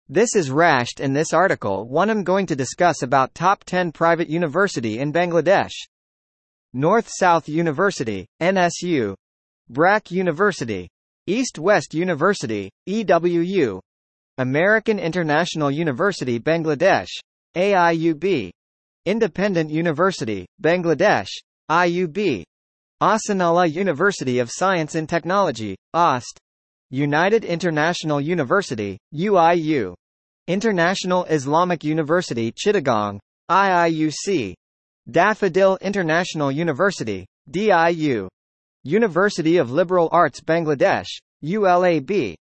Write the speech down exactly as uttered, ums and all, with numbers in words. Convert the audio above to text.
This is Rashed, and this article one I'm going to discuss about top ten private university in Bangladesh. North-South University, N S U. Brack University. East-West University, E W U. American International University Bangladesh, A I U B. Independent University, Bangladesh, I U B. Ahsanullah University of Science and Technology, O S T. United International University, U I U. International Islamic University Chittagong, I I U C. Daffodil International University, D I U. University of Liberal Arts Bangladesh, U L A B.